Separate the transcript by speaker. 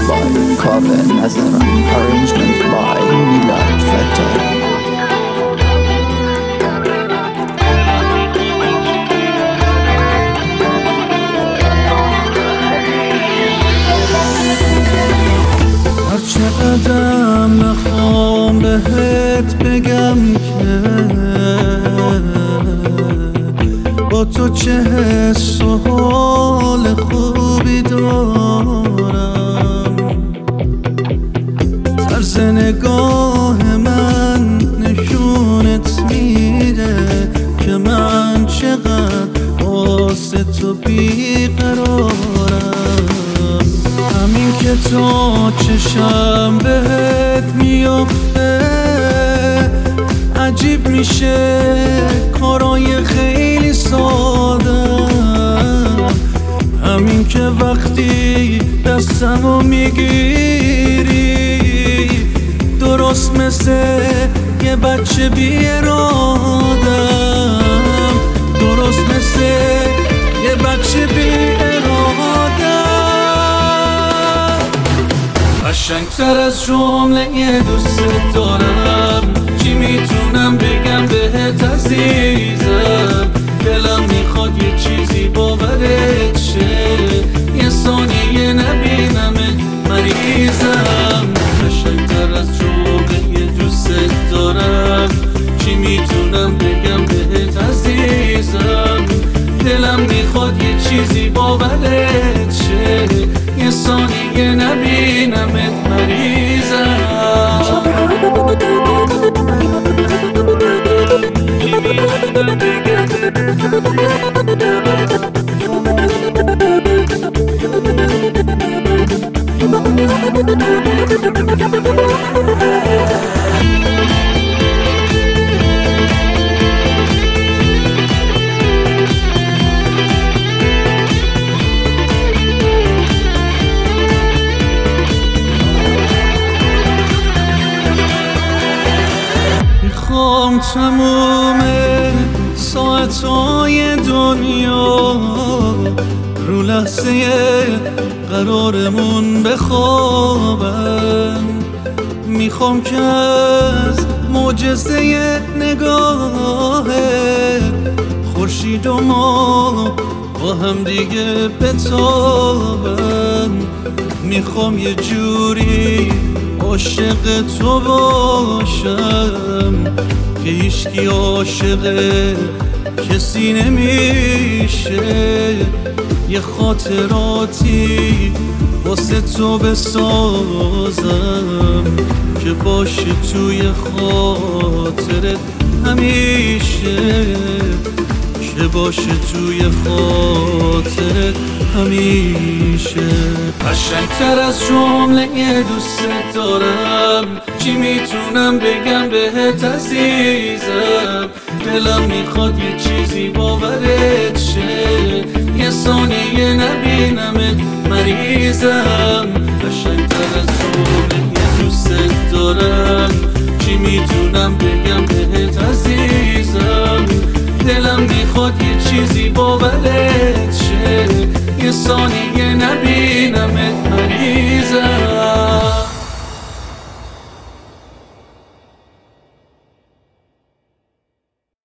Speaker 1: by Kaveh Nazaran. Arrangement by Milad Fatah.
Speaker 2: هرچقدرم نخوام بهت بگم که با تو چه حس و حال خوبی دارم. طرز نگاه من نشونت میده که من چقدر واسه تو بیقرارم. همین که تا چشم بهت میافته عجیب میشه، کارای خیلی ساده. همین که وقتی دستمو میگیری درست مثل یه بچه بی ارادم، درست مثل یه بچه بی ارادم. قشنگتر از جمله دوست دارم، چی میتونم بگم بهت عزیزم. دلم میخواد یه چیزی باورت شه، یه ثانیه نبینمت مریضم. قشنگتر از جمله دوست دارم، چی میتونم بگم بهت عزیزم. دلم میخواد یه چیزی باورت شه، یه ثانیه نبینمت مریضم. میخوام تموم ساعتهای دنیا رو لحظه قرارمون بخوابن. میخوام که از معجزه نگاه خورشید و ما با هم دیگه بتابن. میخوام یه جوری عاشق تو باشم که هیچکی عاشق کسی نمیشه. یه خاطراتی واسه تو بسازم که باشه توی خاطرت همیشه، که باشه توی خاطرت همیشه. قشنگتر از جمله دوست دارم، چی میتونم بگم بهت عزیزم. دلم میخواد یه چیزی باورت شه، یه ثانیه نبینمت مریضم. قشنگتر از جمله دوست دارم، چی میتونم بگم بهت عزیزم. دلم میخواد یه چیزی باورت شه، یه ثانیه نبینمت مریضم.